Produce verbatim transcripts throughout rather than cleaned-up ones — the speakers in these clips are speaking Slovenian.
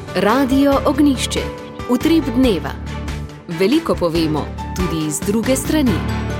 Radio Ognjišče. Utrip dneva. Veliko povemo, tudi iz druge strani.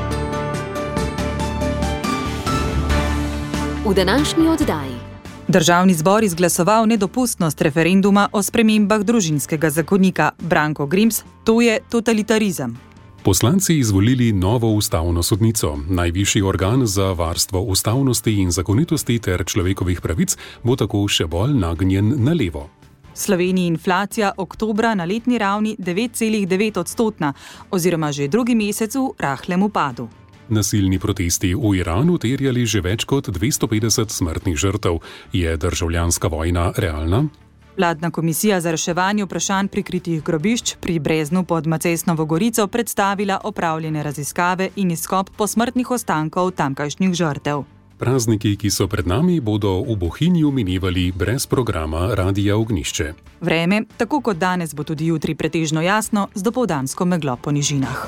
V današnji oddaji. Državni zbor izglasoval nedopustnost referenduma o spremembah družinskega zakonika. Branko Grims, to je totalitarizem. Poslanci izvolili novo ustavno sodnico. Najvišji organ za varstvo ustavnosti in zakonitosti ter človekovih pravic bo tako še bolj nagnjen na levo. V Sloveniji inflacija oktobra na letni ravni devet celih devet odstotna oziroma že drugi mesec v rahlem upadu. Nasilni protesti v Iranu terjali že več kot dvesto petdeset smrtnih žrtev. Je državljanska vojna realna? Vladna komisija za reševanje vprašanj prikritih grobišč pri Breznu pod Macesnovo Gorico predstavila opravljene raziskave in izkop posmrtnih ostankov tamkajšnjih žrtev. Prazniki, ki so pred nami, bodo v Bohinju minevali brez programa Radia Ognjišče. Vreme, tako kot danes, bo tudi jutri pretežno jasno z dopoldansko meglo po nižinah.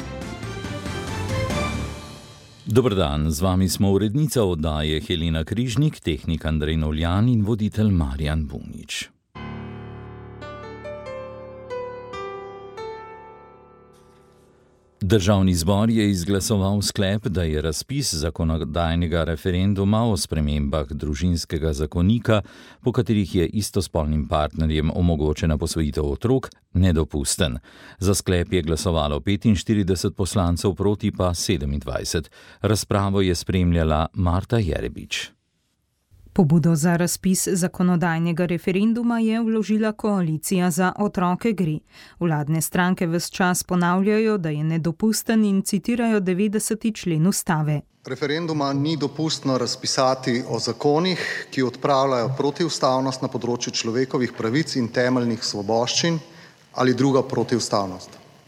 Dober dan, z vami smo urednica oddaje Helena Križnik, tehnik Andrej Novljan in voditelj Marjan Bunič. Državni zbor je izglasoval sklep, da je razpis zakonodajnega referenduma o spremembah družinskega zakonika, po katerih je istospolnim partnerjem omogočena posvojitev otrok, nedopusten. Za sklep je glasovalo petinštirideset poslancev, proti pa sedemindvajset. Razpravo je spremljala Marta Jerebič. Pobudo za razpis zakonodajnega referenduma je vložila koalicija Za otroke gre. Vladne stranke ves čas ponavljajo, da je nedopusten in citirajo devetdeseti člen ustave. Referenduma ni dopustno razpisati o zakonih, ki odpravljajo protiustavnost na področju človekovih pravic in temeljnih svoboščin ali druga protiustavnost.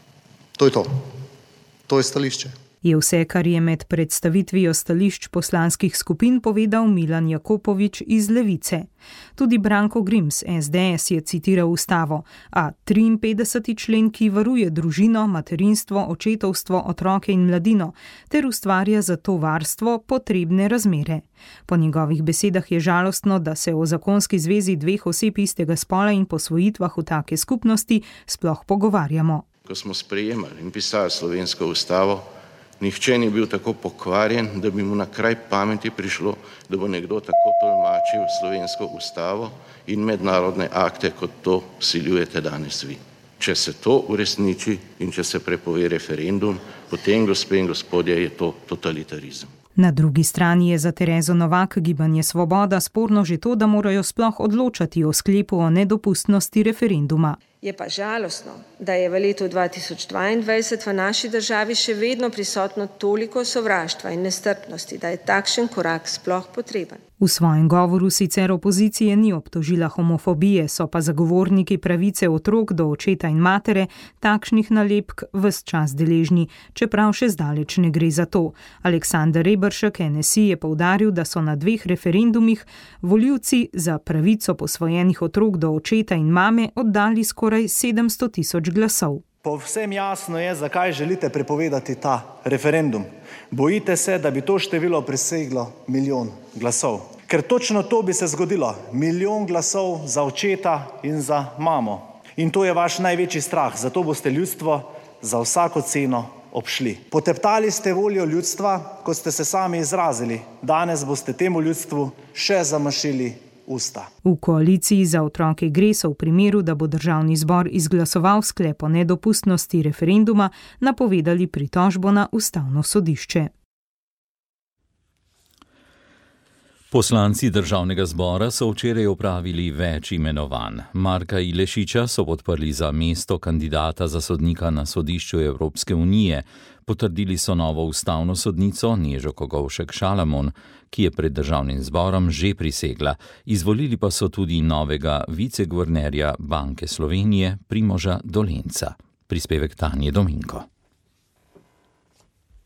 To je to. To je stališče. Je vse, kar je med predstavitvijo stališč poslanskih skupin povedal Milan Jakopovič iz Levice. Tudi Branko Grims, es de es, je citiral ustavo, a triinpetdeseti člen, ki varuje družino, materinstvo, očetovstvo, otroke in mladino, ter ustvarja za to varstvo potrebne razmere. Po njegovih besedah je žalostno, da se o zakonski zvezi dveh oseb istega spola in posvojitvah v take skupnosti sploh pogovarjamo. Ko smo sprejemali in pisali slovensko ustavo, nihče ni bil tako pokvarjen, da bi mu na kraj pameti prišlo, da bo nekdo tako tolmačil slovensko ustavo in mednarodne akte, kot to vsiljujete danes vi. Če se to uresniči in če se prepove referendum, potem, gospe in gospodje, je to totalitarizem. Na drugi strani je za Terezo Novak Gibanje Svoboda sporno že to, da morajo sploh odločati o sklepu o nedopustnosti referenduma. Je pa žalostno, da je v letu dva tisoč dvaindvajset v naši državi še vedno prisotno toliko sovraštva in nestrpnosti, da je takšen korak sploh potreben. V svojem govoru sicer opozicije ni obtožila homofobije, so pa zagovorniki pravice otrok do očeta in matere takšnih nalepk ves čas deležni, čeprav še zdaleč ne gre za to. Aleksander Reberšek, en es i, je poudaril, da so na dveh referendumih volivci za pravico posvojenih otrok do očeta in mame oddali skoraj sedemsto tisoč glasov. Povsem jasno je, zakaj želite prepovedati ta referendum. Bojite se, da bi to število preseglo milijon glasov. Ker točno to bi se zgodilo. Milijon glasov za očeta in za mamo. In to je vaš največji strah, zato boste ljudstvo za vsako ceno obšli. Poteptali ste voljo ljudstva, kot ste se sami izrazili. Danes boste temu ljudstvu še zamašili usta. V koaliciji Za otroke gre so v primeru, da bo državni zbor izglasoval sklep o nedopustnosti referenduma, napovedali pritožbo na ustavno sodišče. Poslanci državnega zbora so včeraj opravili več imenovanj. Marka Ilešiča so podprli za mesto kandidata za sodnika na sodišču Evropske unije. Potrdili so novo ustavno sodnico Nežo Kogovšek Šalamon, ki je pred državnim zborom že prisegla. Izvolili pa so tudi novega viceguvernerja Banke Slovenije Primoža Dolenca. Prispevek Tanje Dominko.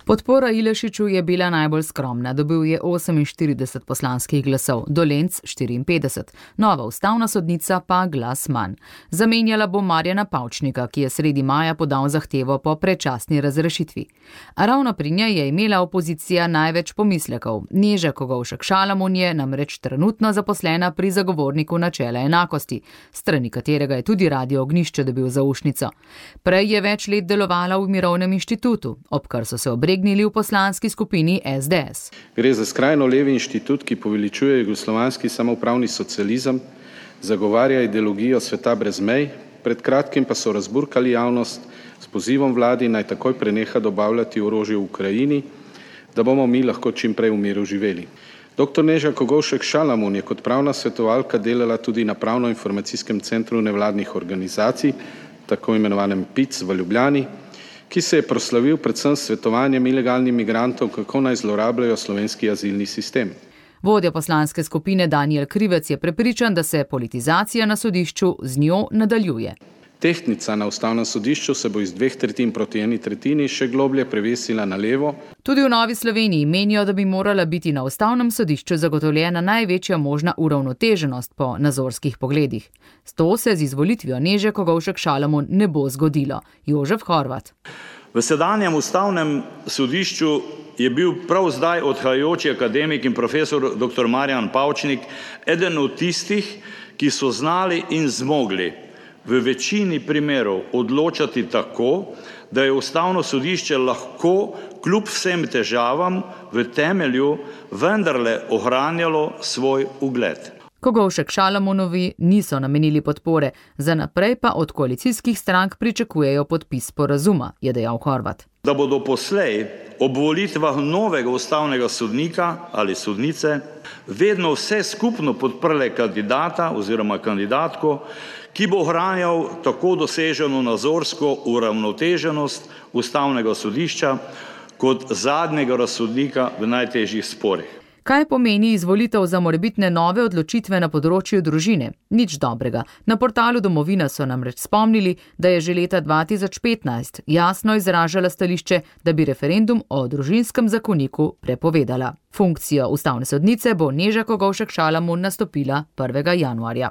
Podpora Ilešiču je bila najbolj skromna, dobil je oseminštirideset poslanskih glasov, Dolenc štiriinpetdeset, nova ustavna sodnica pa glas manj. Zamenjala bo Marjana Pavčnika, ki je sredi maja podal zahtevo po predčasni razrešitvi. A ravno pri njej je imela opozicija največ pomislekov. Neža Kogovšek Šalamun je namreč trenutno zaposlena pri zagovorniku načela enakosti, strani katerega je tudi Radio Ognjišče dobil zaušnico. Prej je več let delovala v Mirovnem inštitutu, ob kar so se obregnili v poslanski skupini S D S. Gre za skrajno levi inštitut, ki poveličuje jugoslovanski samoupravni socializem, zagovarja ideologijo sveta brez mej, pred kratkim pa so razburkali javnost s pozivom vladi naj takoj preneha dobavljati orožje v Ukrajini, da bomo mi lahko čim prej v miru živeli. Doktor Neža Kogovšek Šalamun je kot pravna svetovalka delala tudi na Pravno-informacijskem centru nevladnih organizacij, tako imenovanem P I C v Ljubljani, ki se je proslavil predvsem s svetovanjem ilegalnim migrantom, kako naj zlorabljajo slovenski azilni sistem. Vodja poslanske skupine Danijel Krivec je prepričan, da se politizacija na sodišču z njo nadaljuje. Tehtnica na ustavnem sodišču se bo iz dveh tretjin proti eni tretjini še globlje prevesila na levo. Tudi v Novi Sloveniji menijo, da bi morala biti na ustavnem sodišču zagotovljena največja možna uravnoteženost po nazorskih pogledih. S to se z izvolitvijo Neže Kogovšek Šalamun ne bo zgodilo. Jožef Horvat. V sedanjem ustavnem sodišču je bil prav zdaj odhajajoči akademik in profesor dr. Marjan Pavčnik eden od tistih, ki so znali in zmogli v večini primerov odločati tako, da je ustavno sodišče lahko kljub vsem težavam v temelju vendarle ohranjalo svoj ugled. Kogovšek Šalamunovi niso namenili podpore, za naprej pa od koalicijskih strank pričakujejo podpis sporazuma, je dejal Horvat. Da bodo poslej ob volitvah novega ustavnega sodnika ali sodnice vedno vse skupno podprle kandidata oziroma kandidatko, ki bo ohranjal tako doseženo nazorsko uravnoteženost ustavnega sodišča kot zadnjega razsodnika v najtežjih sporih. Kaj pomeni izvolitev za morebitne nove odločitve na področju družine? Nič dobrega. Na portalu Domovina so namreč spomnili, da je že leta dva tisoč petnajst jasno izražala stališče, da bi referendum o družinskem zakoniku prepovedala. Funkcijo ustavne sodnice bo Neža Kogovšek Šalamun nastopila prvega januarja.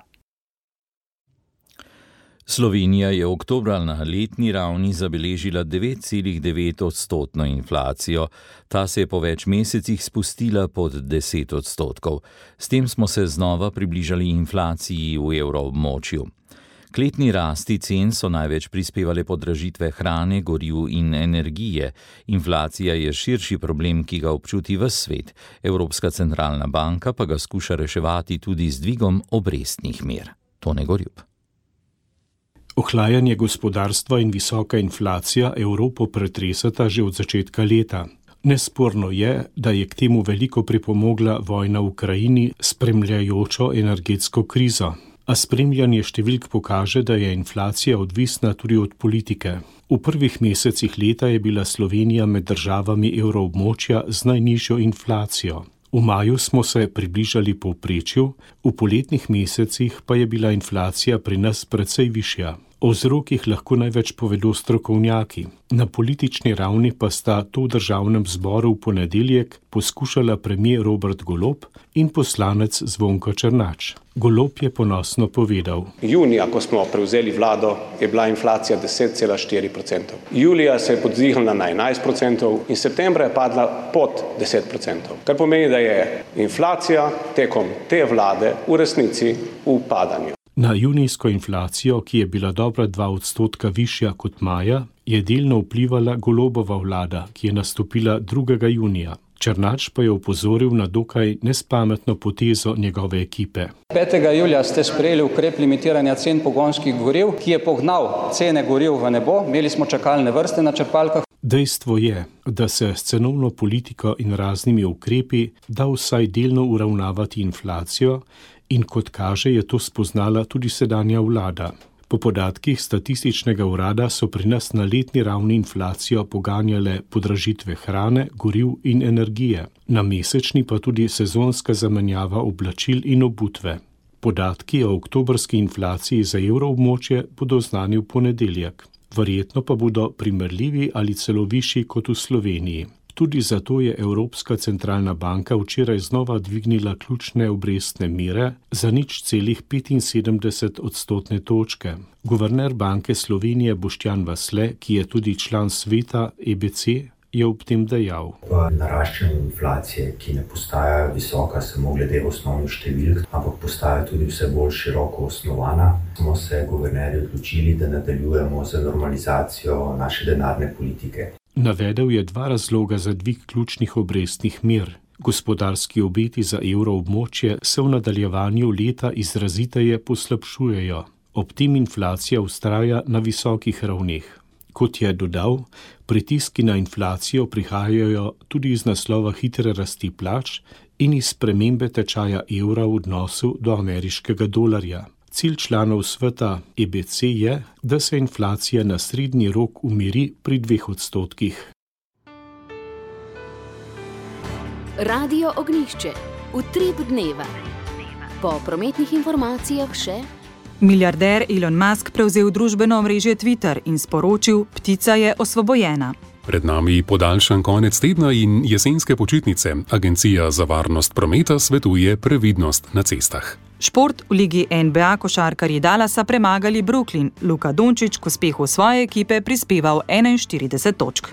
Slovenija je oktobra na letni ravni zabeležila devet celih devet odstotno inflacijo. Ta se je po več mesecih spustila pod deset odstotkov. S tem smo se znova približali inflaciji v evroobmočju. K letni rasti cen so največ prispevale podražitve hrane, goriv in energije. Inflacija je širši problem, ki ga občuti ves svet. Evropska centralna banka pa ga skuša reševati tudi z dvigom obrestnih mer. Tone Gorjup. Ohlajanje gospodarstva in visoka inflacija Evropo pretresata že od začetka leta. Nesporno je, da je k temu veliko pripomogla vojna v Ukrajini, spremljajočo energetsko krizo. A spremljanje številk pokaže, da je inflacija odvisna tudi od politike. V prvih mesecih leta je bila Slovenija med državami evroobmočja z najnižjo inflacijo. V maju smo se približali povprečju, v poletnih mesecih pa je bila inflacija pri nas precej višja. O vzrokih lahko največ povedo strokovnjaki. Na politični ravni pa sta to v državnem zboru v ponedeljek poskušala premier Robert Golob in poslanec Zvonko Černač. Golob je ponosno povedal. Junija, ko smo prevzeli vlado, je bila inflacija deset celih štiri odstotka. Julija se je podzihnila na enajst odstotkov in septembra je padla pod deset odstotkov. Kar pomeni, da je inflacija tekom te vlade v resnici v padanju. Na junijsko inflacijo, ki je bila dobra dva odstotka višja kot maja, je delno vplivala Golobova vlada, ki je nastopila drugega junija. Černač pa je opozoril na dokaj nespametno potezo njegove ekipe. petega julija ste sprejeli ukrep limitiranja cen pogonskih goriv, ki je pognal cene goriv v nebo, imeli smo čakalne vrste na črpalkah. Dejstvo je, da se s cenovno politiko in raznimi ukrepi da vsaj delno uravnavati inflacijo, in kot kaže, je to spoznala tudi sedanja vlada. Po podatkih statističnega urada so pri nas na letni ravni inflacijo poganjale podražitve hrane, goriv in energije, na mesečni pa tudi sezonska zamenjava oblačil in obutve. Podatki o oktobrski inflaciji za evroobmočje bodo znani v ponedeljek. Verjetno pa bodo primerljivi ali celo višji kot v Sloveniji. Tudi zato je Evropska centralna banka včeraj znova dvignila ključne obrestne mere za nič celih petinsedemdeset odstotne točke. Guverner Banke Slovenije Boštjan Vasle, ki je tudi član sveta E B C, je ob tem dejal. V naraščanju inflacije, ki ne postaja visoka samo glede osnovnih številk, ampak postaja tudi vse bolj široko osnovana, smo se guvernerji odločili, da nadaljujemo z normalizacijo naše denarne politike. Navedel je dva razloga za dvig ključnih obrestnih mer. Gospodarski obeti za evroobmočje se v nadaljevanju leta izraziteje poslabšujejo. Ob tem inflacija vztraja na visokih ravneh. Kot je dodal, pritiski na inflacijo prihajajo tudi iz naslova hitre rasti plač in iz spremembe tečaja evra v odnosu do ameriškega dolarja. Cilj članov sveta E B C je, da se inflacija na srednji rok umiri pri dveh odstotkih. Radio Ognjišče. Utrip dneva. Po prometnih informacijah še... Milijarder Elon Musk prevzel družbeno omrežje Twitter in sporočil, ptica je osvobojena. Pred nami podaljšan konec tedna in jesenske počitnice. Agencija za varnost prometa svetuje previdnost na cestah. Šport v ligi N B A košarkarji Dallasa premagali Brooklyn. Luka Dončić k uspehu svoje ekipe prispeval enainštirideset točk.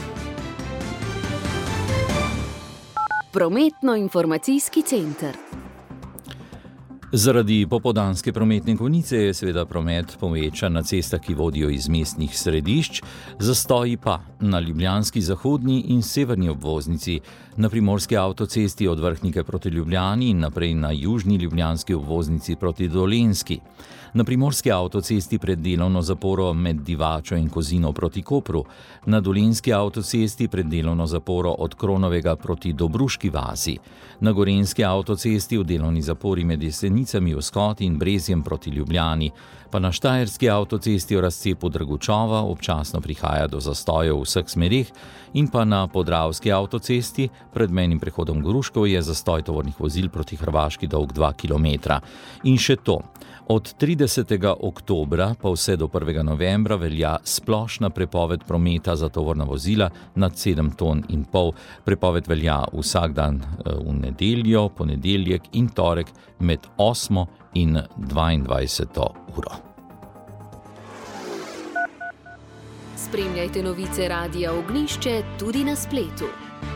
Prometno-informacijski center. Zaradi popoldanske prometne konice je seveda promet povečan na cestah, ki vodijo iz mestnih središč, zastoji pa na ljubljanski zahodni in severni obvoznici, na primorski avtocesti od Vrhnike proti Ljubljani in naprej na južni ljubljanski obvoznici proti Dolenjski. Na primorski avtocesti pred delovno zaporo med Divačo in Kozino proti Kopru, na dolenjski avtocesti pred delovno zaporo od Kronovega proti Dobruški vasi, na gorenjski avtocesti v delovni zapori med Jesenicami v Skoti in Brezjem proti Ljubljani, pa na štajerski avtocesti v razcepu Dragučova občasno prihaja do zastojev v vseh smerih in pa na podravski avtocesti pred mejnim prehodom Gruškov je zastoj tovornih vozil proti Hrvaški dolg dva kilometra. In še to. Od tridesetega oktobra pa vse do prvega novembra velja splošna prepoved prometa za tovorna vozila nad sedem ton in pol. Prepoved velja vsak dan v nedeljo, ponedeljek in torek med osmo in dvaindvajseto uro. Spremljajte novice Radia Ognjišče tudi na spletu.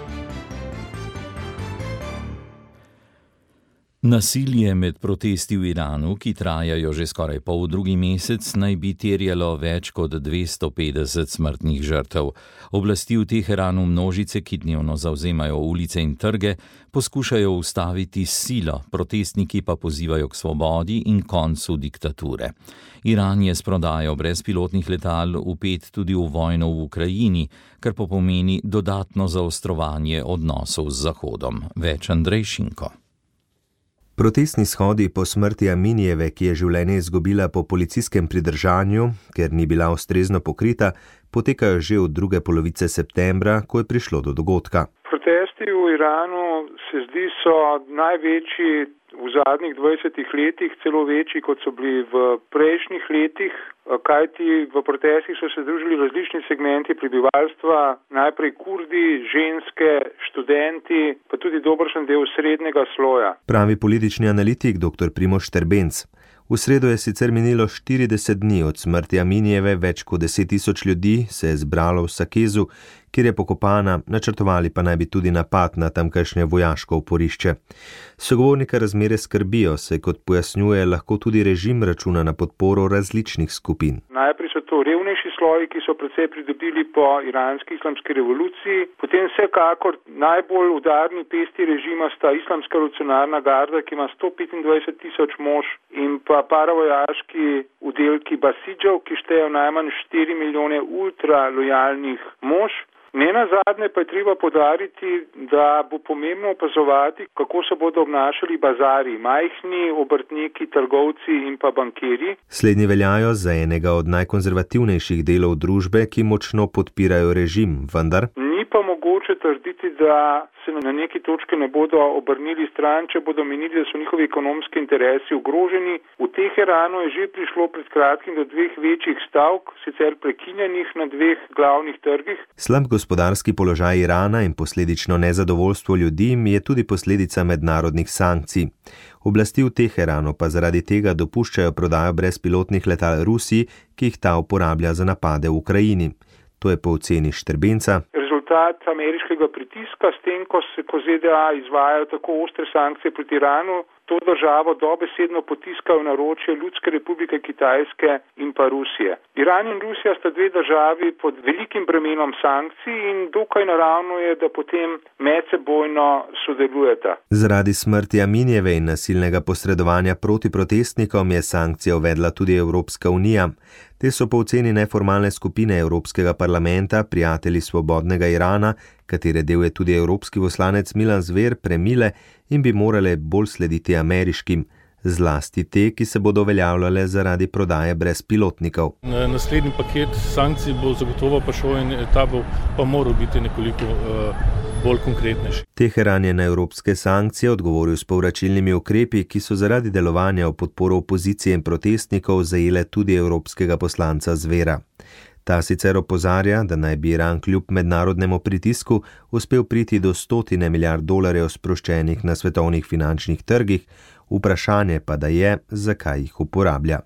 Nasilje med protesti v Iranu, ki trajajo že skoraj pol drugi mesec, naj bi terjalo več kot dvesto petdeset smrtnih žrtev. Oblasti v Teheranu množice, ki dnevno zavzemajo ulice in trge, poskušajo ustaviti s silo, protestniki pa pozivajo k svobodi in koncu diktature. Iran je s prodajo brezpilotnih letal vpet tudi v vojno v Ukrajini, kar pa pomeni dodatno zaostrovanje odnosov z Zahodom. Več Andrej Šinko. Protestni shodi po smrti Aminijeve, ki je življenje izgubila po policijskem pridržanju, ker ni bila ustrezno pokrita, potekajo že od druge polovice septembra, ko je prišlo do dogodka. Protesti v Iranu se zdi so največji v zadnjih dvajsetih letih, celo večji, kot so bili v prejšnjih letih, kajti v protestih so se združili različni segmenti prebivalstva, najprej Kurdi, ženske, študenti, pa tudi dobršen del srednjega sloja. Pravi politični analitik dr. Primož Štrbenc. V sredo je sicer minilo štirideset dni od smrti Aminijeve, več kot deset tisoč ljudi se je zbralo v Sakezu, kjer je pokopana, načrtovali pa naj bi tudi napad na tamkajšnje vojaško oporišče. Sogovornika razmere skrbijo, se kot pojasnjuje, lahko tudi režim računa na podporo različnih skupin. Najprej so to revnejši sloji, ki so precej pridobili po iranski islamski revoluciji. Potem vsekakor najbolj udarni pesti režima sta islamska revolucionarna garda, ki ima sto petindvajset tisoč mož, in pa paravojaški udelki Basidžev, ki štejejo najmanj štiri milijone ultra lojalnih mož. Ne nazadnje pa je treba poudariti, da bo pomembno opazovati, kako se bodo obnašali bazari, majhni obrtniki, trgovci in pa bankirji. Slednji veljajo za enega od najkonzervativnejših delov družbe, ki močno podpirajo režim, vendar ni pa mogoč mogoče trditi, da se na neki točki ne bodo obrnili stran, če bodo menili, da so njihovi ekonomski interesi ogroženi. V Teheranu je že prišlo pred kratkim do dveh večjih stavk, sicer prekinjenih na dveh glavnih trgih. Slab gospodarski položaj Irana in posledično nezadovoljstvo ljudi je tudi posledica mednarodnih sankcij. Oblasti v Teheranu pa zaradi tega dopuščajo prodajo brezpilotnih letal Rusiji, ki jih ta uporablja za napade v Ukrajini. To je po oceni Štrbenca rezultat ameriškega pritiska, s tem, ko se ko Z D A izvajajo tako ostre sankcije proti Iranu, to državo dobesedno potiskajo na ročje Ljudske republike Kitajske in pa Rusije. Iran in Rusija sta dve državi pod velikim bremenom sankcij in dokaj naravno je, da potem medsebojno sodelujeta. Zaradi smrti Aminijeve in nasilnega posredovanja proti protestnikom je sankcije uvedla tudi Evropska unija. Te so po oceni neformalne skupine Evropskega parlamenta, prijatelji svobodnega Irana, katere del je tudi evropski poslanec Milan Zver, premile in bi morale bolj slediti ameriškim, zlasti te, ki se bodo uveljavljale zaradi prodaje brezpilotnikov. Naslednji paket sankcij bo zagotovo pa šel in ta bo pa moral biti nekoliko uh, bolj konkretnejši. Teheran je na evropske sankcije odgovoril s povračilnimi ukrepi, ki so zaradi delovanja v podporo opozicije in protestnikov zajele tudi evropskega poslanca Zvera. Ta sicer opozarja, da naj bi Iran kljub mednarodnemu pritisku uspel priti do stotine milijard dolarjev sproščenih na svetovnih finančnih trgih, vprašanje pa da je, zakaj jih uporablja.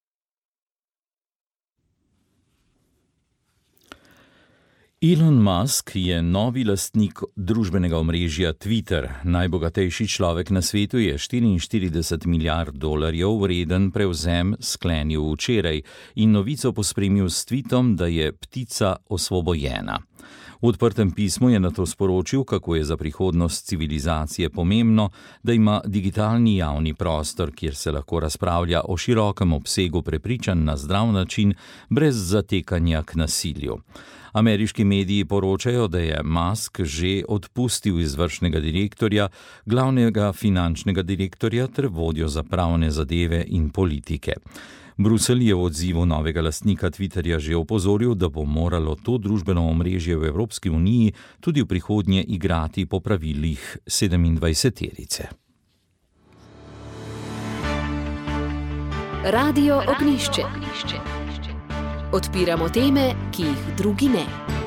Elon Musk je novi lastnik družbenega omrežja Twitter. Najbogatejši človek na svetu je štiriinštirideset milijard dolarjev vreden prevzem sklenil včeraj in novico pospremil s tweetom, da je ptica osvobojena. V odprtem pismu je nato sporočil, kako je za prihodnost civilizacije pomembno, da ima digitalni javni prostor, kjer se lahko razpravlja o širokem obsegu prepričanj na zdrav način, brez zatekanja k nasilju. Ameriški mediji poročajo, da je Musk že odpustil izvršnega direktorja, glavnega finančnega direktorja ter vodjo za pravne zadeve in politike. Bruselj je v odzivu novega lastnika Twitterja že opozoril, da bo moralo to družbeno omrežje v Evropski uniji tudi v prihodnje igrati po pravilih sedemindvajseterice. Radio Ognjišče. Odpiramo teme, ki jih drugi ne.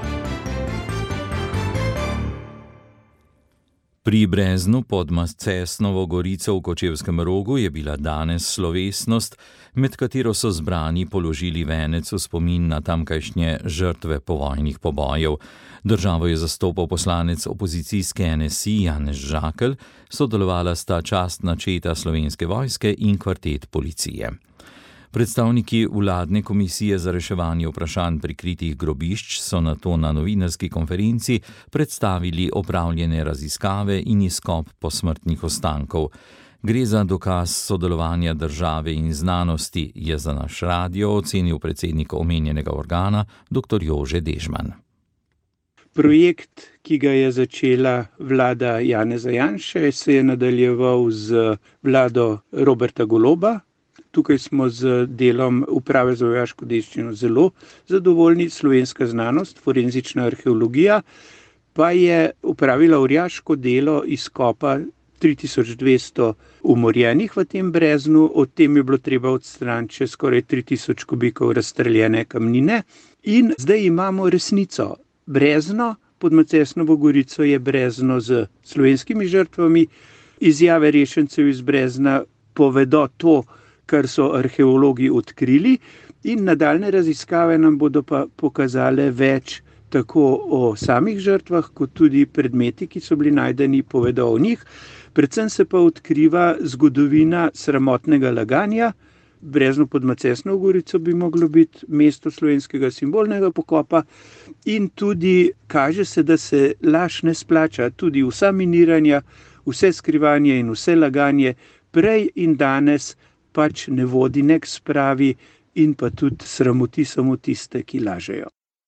Pri Breznu pod Macesnovo Gorico v Kočevskem Rogu je bila danes slovesnost, med katero so zbrani položili venec v spomin na tamkajšnje žrtve povojnih pobojev. Državo je zastopal poslanec opozicijske N S I Janez Žakelj, sodelovala sta častna četa Slovenske vojske in kvartet policije. Predstavniki vladne komisije za reševanje vprašanj prikritih grobišč so nato na novinarski konferenci predstavili opravljene raziskave in izkop posmrtnih ostankov. Gre za dokaz sodelovanja države in znanosti, je za naš radio ocenil predsednik omenjenega organa dr. Jože Dežman. Projekt, ki ga je začela vlada Janeza Janše, se je nadaljeval z vlado Roberta Goloba. Tukaj smo z delom Uprave za vojaško dediščino zelo zadovoljni. Slovenska znanost, forenzična arheologija, pa je upravila orjaško delo izkopa tri tisoč dvesto umorjenih v tem breznu, od tem je bilo treba odstraniti še skoraj tri tisoč kubikov razstreljene kamnine. In zdaj imamo resnico. Brezno pod Macesnovo Gorico je brezno z slovenskimi žrtvami. Izjave rešencev iz brezna povedo to, kar so arheologi odkrili, in nadaljne raziskave nam bodo pa pokazale več tako o samih žrtvah, kot tudi predmeti, ki so bili najdeni, povedo o njih. Predvsem se pa odkriva zgodovina sramotnega laganja. Brezno pod Macesnovo Gorico bi moglo biti mesto slovenskega simbolnega pokopa in tudi kaže se, da se laž ne splača. Tudi vsa miniranja, vse skrivanje in vse laganje prej in danes pač ne vodi ne k spravi in pa tudi sramoti samo tiste, ki lažejo.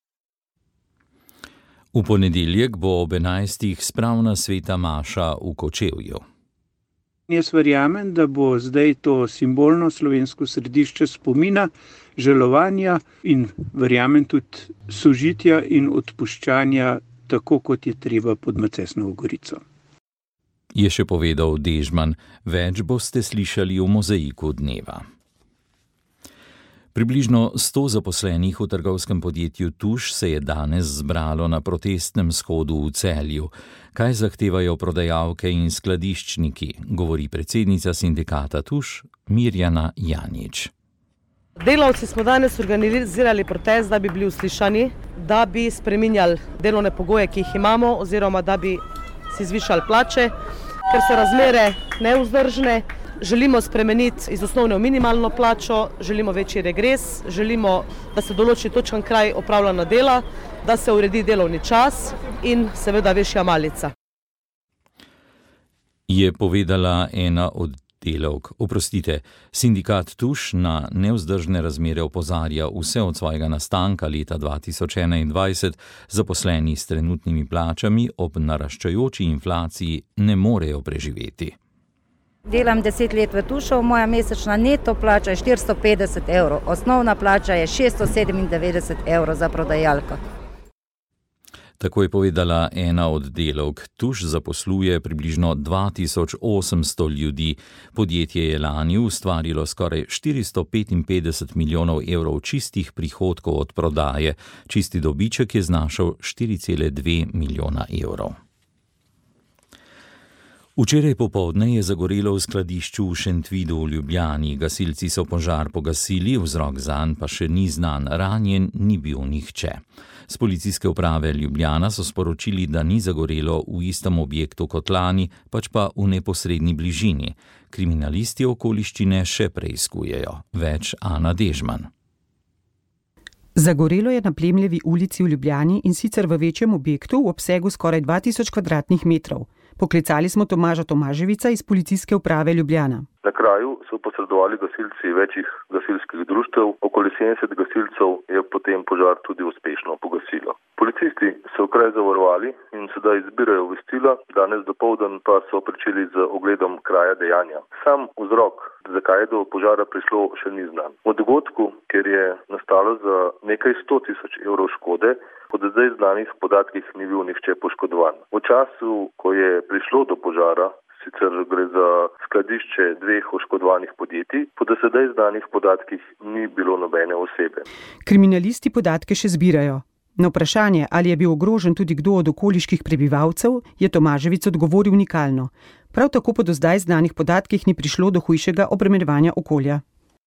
V ponedeljek bo ob enajstih spravna sveta maša v Kočevju. Jaz verjamem, da bo zdaj to simbolno slovensko središče spomina, žalovanja in verjamem tudi sožitja in odpuščanja tako kot je treba pod Macesnovo Gorico. Je še povedal Dežman, več boste slišali v mozaiku dneva. Približno sto zaposlenih v trgovskem podjetju Tuš se je danes zbralo na protestnem shodu v Celju. Kaj zahtevajo prodajalke in skladiščniki, govori predsednica sindikata Tuš Mirjana Janič. Delavci smo danes organizirali protest, da bi bili uslišani, da bi spreminjali delovne pogoje, ki jih imamo, oziroma da bi si zvišali plače, ker so razmere nevzdržne. Želimo spremeniti iz osnovne v minimalno plačo, želimo večji regres, želimo, da se določi točen kraj opravljanja dela, da se uredi delovni čas in seveda višja malica. Je povedala ena od delavk. Oprostite, sindikat Tuš na nevzdržne razmere opozarja vse od svojega nastanka leta dva tisoč enaindvajset, zaposleni s trenutnimi plačami ob naraščajoči inflaciji ne morejo preživeti. Delam deset let v Tušu, moja mesečna neto plača je štiristo petdeset evrov, osnovna plača je šeststo sedemindevetdeset evrov za prodajalko. Tako je povedala ena od delavk. Tuš zaposluje približno dva tisoč osemsto ljudi. Podjetje je lani ustvarilo skoraj štiristo petinpetdeset milijonov evrov čistih prihodkov od prodaje. Čisti dobiček je znašal štiri cele dve milijona evrov. Včeraj popoldne je zagorelo v skladišču v Šentvidu v Ljubljani. Gasilci so požar pogasili, vzrok zanj pa še ni znan, ranjen ni bil nihče. S policijske uprave Ljubljana so sporočili, da ni zagorelo v istem objektu kot lani, pač pa v neposredni bližini. Kriminalisti okoliščine še preiskujejo. Več Ana Dežman. Zagorelo je na Plemljevi ulici v Ljubljani in sicer v večjem objektu v obsegu skoraj dva tisoč kvadratnih metrov. Poklicali smo Tomaža Tomaževica iz policijske uprave Ljubljana. Na kraju so posredovali gasilci večjih gasilskih društev, okoli sedemdeset gasilcev je potem požar tudi uspešno pogasilo. Policisti so kraj zavarovali in sedaj zbirajo obvestila, danes dopoldan pa so pričeli z ogledom kraja dejanja. Sam vzrok, zakaj je do požara prišlo, še ni znan. O dogodku, ker je nastalo za nekaj sto tisoč evrov škode, po zdaj znanih podatkih ni bil nihče poškodovan. V času, ko je prišlo do požara, sicer gre za skladišče dveh oškodovanih podjetij, po do sedaj znanih podatkih ni bilo nobene osebe. Kriminalisti podatke še zbirajo. Na vprašanje, ali je bil ogrožen tudi kdo od okoliških prebivalcev, je Tomaževic odgovoril unikalno. Prav tako po do zdaj znanih podatkih ni prišlo do hujšega obremenjevanja okolja.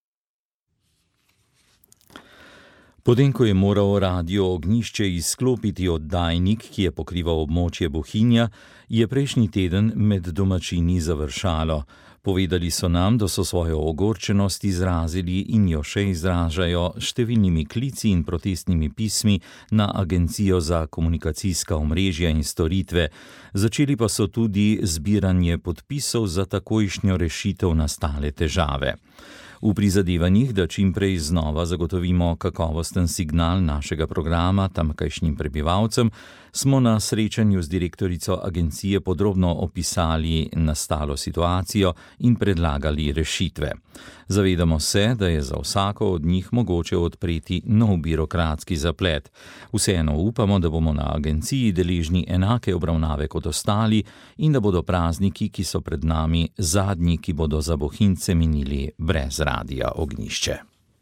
Potem, ko je moral Radio Ognjišče izklopiti oddajnik, ki je pokrival območje Bohinja, je prejšnji teden med domačini završalo. Povedali so nam, da so svojo ogorčenost izrazili in jo še izražajo številnimi klici in protestnimi pismi na Agencijo za komunikacijska omrežja in storitve. Začeli pa so tudi zbiranje podpisov za takojšnjo rešitev nastale težave. V prizadevanjih, da čim prej znova zagotovimo kakovosten signal našega programa tamkajšnjim prebivalcem, smo na srečanju z direktorico agencije podrobno opisali nastalo situacijo in predlagali rešitve. Zavedamo se, da je za vsako od njih mogoče odpreti nov birokratski zaplet. Vseeno upamo, da bomo na agenciji deležni enake obravnave kot ostali in da bodo prazniki, ki so pred nami, zadnji, ki bodo za Bohinjce minili brez Radia Ognjišče.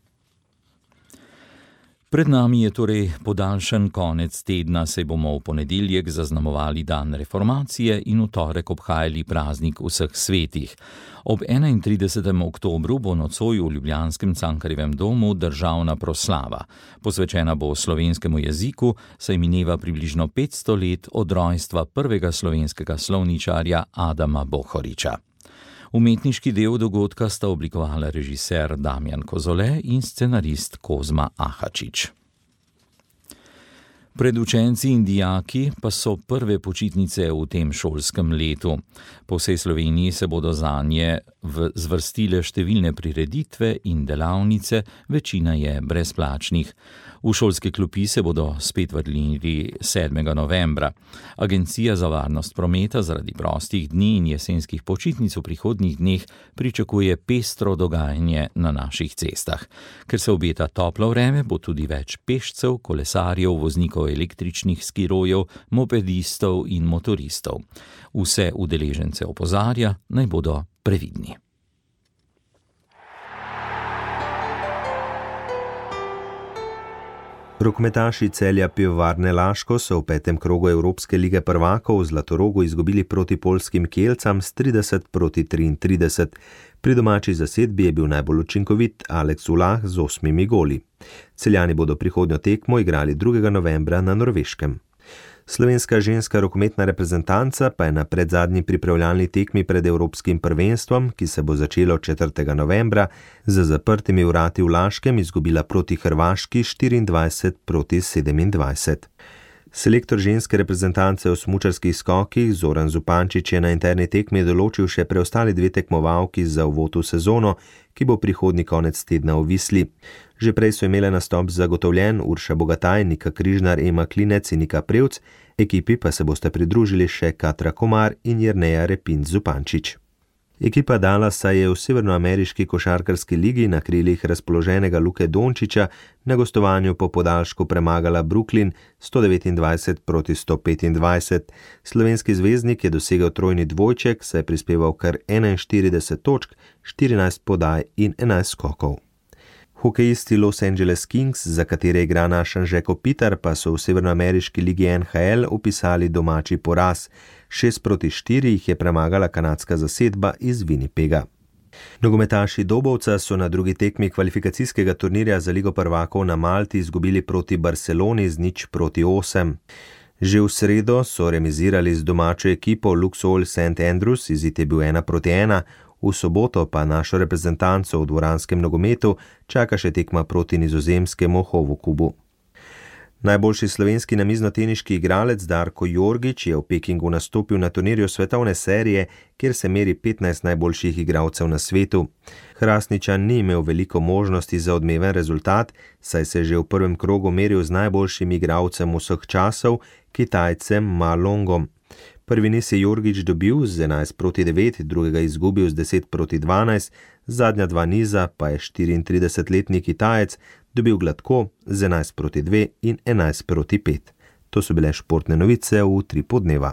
Pred nami je torej podaljšan konec tedna, saj bomo v ponedeljek zaznamovali dan reformacije in v torek obhajali praznik vseh svetih. Ob enaintridesetem oktobru bo nocoj v ljubljanskem Cankarjevem domu državna proslava. Posvečena bo slovenskemu jeziku, saj mineva približno petsto let od rojstva prvega slovenskega slovničarja Adama Bohoriča. Umetniški del dogodka sta oblikovala režiser Damjan Kozole in scenarist Kozma Ahačič. Pred učenci in dijaki pa so prve počitnice v tem šolskem letu. Po vsej Sloveniji se bodo zanje v zvrstile številne prireditve in delavnice, večina je brezplačnih. V šolske klopi se bodo spet vrnili sedmega novembra. Agencija za varnost prometa zaradi prostih dni in jesenskih počitnic v prihodnjih dneh pričakuje pestro dogajanje na naših cestah. Ker se obeta toplo vreme, bo tudi več pešcev, kolesarjev, voznikov električnih skirojev, mopedistov in motoristov. Vse udeležence opozarja, naj bodo previdni. Rokometaši Celja Pivovarne Laško so v petem krogu Evropske lige prvakov v Zlatorogu izgubili proti poljskim Kielcam s trideset proti triintrideset. Pri domači zasedbi je bil najbolj učinkovit Alex Ulah z osmimi goli. Celjani bodo prihodnjo tekmo igrali drugega novembra na Norveškem. Slovenska ženska rokometna reprezentanca pa je na predzadnji pripravljalni tekmi pred Evropskim prvenstvom, ki se bo začelo četrtega novembra, za zaprtimi vrati v Laškem izgubila proti Hrvaški štiriindvajset proti sedemindvajset. Selektor ženske reprezentance v smučarskih skokih Zoran Zupančič je na interni tekmi določil še preostali dve tekmovalki za uvod v sezono, ki bo prihodnji konec tedna v Visli. Že prej so imele nastop zagotovljen Urša Bogataj, Nika Križnar, Ema Klinec in Nika Prevc, ekipi pa se boste pridružili še Katra Komar in Jerneja Repinc Zupančič. Ekipa Dallasa je v severnoameriški košarkarski ligi na krilih razpoloženega Luke Dončića na gostovanju po podaljšku premagala Brooklyn sto devetindvajset proti sto petindvajset. Slovenski zvezdnik je dosegel trojni dvojček, saj je prispeval kar enainštirideset točk, štirinajst podaj in enajst skokov. Hokejisti Los Angeles Kings, za katere igra naš Anže Kopitar, pa so v severnoameriški ligi N H L upisali domači poraz. šest proti štiri jih je premagala kanadska zasedba iz Winnipega. Nogometaši Dobovca so na drugi tekmi kvalifikacijskega turnirja za Ligo prvakov na Malti izgubili proti Barceloni z nič proti osem. Že v sredo so remizirali z domačo ekipo Luxol Saint Andrews, izid je bil ena proti ena, v soboto pa našo reprezentanco v dvoranskem nogometu čaka še tekma proti nizozemskemu Hovokubu. Najboljši slovenski namiznoteniški igralec Darko Jorgić je v Pekingu nastopil na turnirju svetovne serije, kjer se meri petnajst najboljših igralcev na svetu. Hrastničan ni imel veliko možnosti za odmeven rezultat, saj se je že v prvem krogu meril z najboljšim igralcem vseh časov, Kitajcem Ma Longom. Prvi niz je Jorgić dobil z enajst proti devet, drugega izgubil z deset proti dvanajst, zadnja dva niza pa je štiriintridesetletni Kitajec dobil gladko z enajst proti dve in enajst proti pet. To so bile športne novice v tri podneva.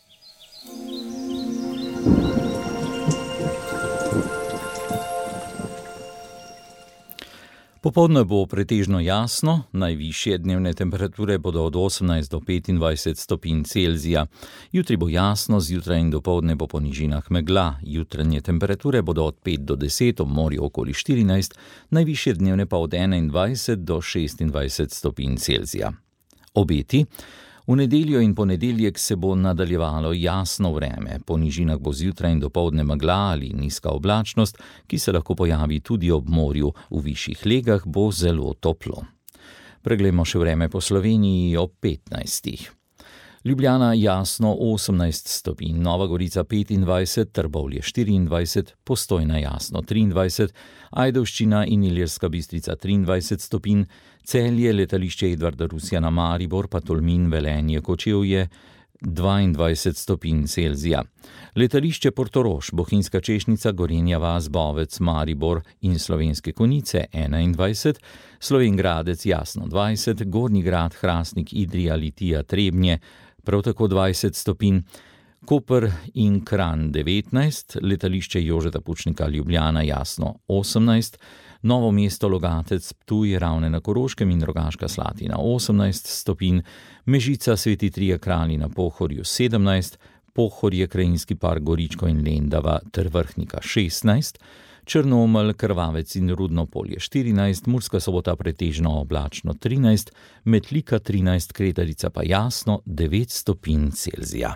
Popoldne bo pretežno jasno, najvišje dnevne temperature bodo od osemnajst do petindvajset stopinj Celzija. Jutri bo jasno, zjutraj in dopoldne bo po nižinah megla. Jutranje temperature bodo od pet do deset, ob morju okoli štirinajst, najvišje dnevne pa od enaindvajset do šestindvajset stopinj Celzija. Obeti. V nedeljo in ponedeljek se bo nadaljevalo jasno vreme. Po nižinah bo zjutraj in dopoldne megla ali nizka oblačnost, ki se lahko pojavi tudi ob morju. V višjih legah bo zelo toplo. Preglejmo še vreme po Sloveniji ob petnajstih. Ljubljana jasno osemnajst stopinj, Nova Gorica petindvajset, Trbovlje štiriindvajset, Postojna jasno triindvajset, Ajdovščina in Ilirska Bistrica triindvajset stopinj, Celje, letališče Edvarda Rusjana Maribor, pa Tolmin, Velenje, Kočevje dvaindvajset stopinj Celzija. Letališče Portorož, Bohinjska Češnica, Gorenja vas, Bovec, Maribor in Slovenske Konjice enaindvajset, Slovenj Gradec jasno dvajset, Gornji Grad, Hrastnik, Idrija, Litija, Trebnje prav tako dvajset stopinj, Koper in Kranj devetnajst, letališče Jožeta Pučnika Ljubljana jasno osemnajst, Novo mesto, Logatec, Ptuj, Ravne na Koroškem in Rogaška Slatina osemnajst stopinj, Mežica, Sveti Trije Kralji na Pohorju sedemnajst, Pohorje, Krajinski park Goričko in Lendava ter Vrhnika šestnajst, Črnomelj, Krvavec in Rudno Polje štirinajst, Murska Sobota pretežno oblačno trinajst, Metlika trinajst, Kretarica pa jasno devet stopinj Celzija.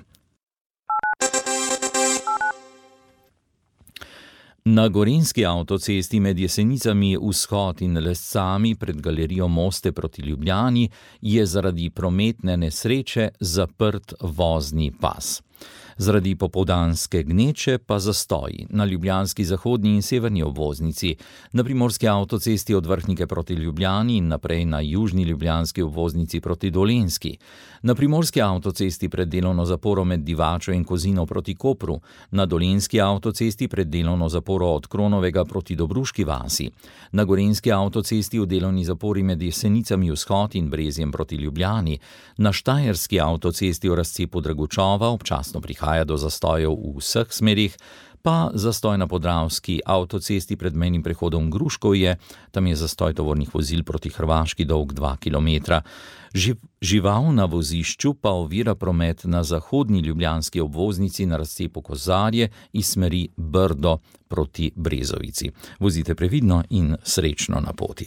Na gorenjski avtocesti med Jesenicami, Vzhod in Lescami pred galerijo Moste proti Ljubljani je zaradi prometne nesreče zaprt vozni pas. Zaradi popoldanske gneče pa zastoji na ljubljanski zahodni in severni obvoznici, na primorski avtocesti od Vrhnike proti Ljubljani in naprej na južni ljubljanski obvoznici proti Dolenjski, na primorski avtocesti pred delovno zaporo med Divačo in Kozino proti Kopru, na dolenjski avtocesti pred delovno zaporo od Kronovega proti Dobruški vasi, na gorenjski avtocesti v delovni zapori med Jesenicami vzhod in Brezjem proti Ljubljani, na štajerski avtocesti v razcepu Dragučova občasno prihaja do zastojev v vseh smerih, pa zastoj na podravski avtocesti pred mejnim prehodom Gruškovje, tam je zastoj tovornih vozil proti Hrvaški dolg dva kilometra. Žival na vozišču pa ovira promet na zahodni ljubljanski obvoznici na razcepu Kozarje iz smeri Brdo proti Brezovici. Vozite previdno in srečno na poti.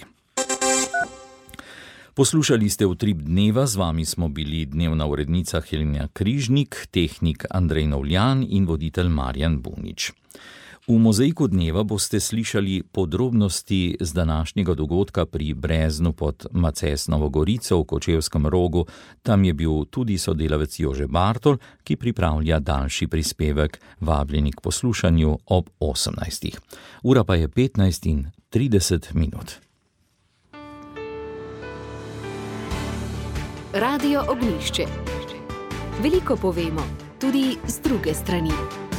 Poslušali ste Utrip dneva, z vami smo bili dnevna urednica Helena Križnik, tehnik Andrej Novljan in voditelj Marjan Bunič. V mozaiku dneva boste slišali podrobnosti z današnjega dogodka pri Breznu pod Macesnovo Gorico v Kočevskem Rogu. Tam je bil tudi sodelavec Jože Bartol, ki pripravlja daljši prispevek, vabljeni k poslušanju ob osemnajstih. Ura pa je petnajst in trideset minut. Radio Ognjišče. Veliko povemo, tudi z druge strani.